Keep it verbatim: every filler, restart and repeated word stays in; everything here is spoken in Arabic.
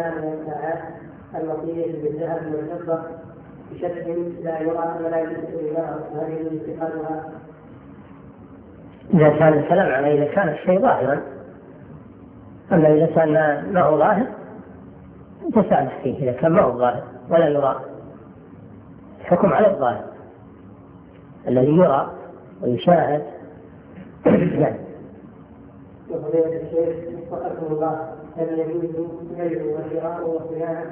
غيرها من الساعات المطية بالذهب والفضة بشكل لا يرى ولا يمكن إلى هذه انتقالها. إذا كان الكلام على إذا كان الشيء ظاهرا، أما إذا كان ما هو ظاهر تسامح فيه إذا كان ما هو ظاهر ولا يرى. الحكم على الظاهر الذي يرى ويشاهد. يعني وفضيلة الشيخ وفقكم الله هل يجوز بيع وشراء وصيانة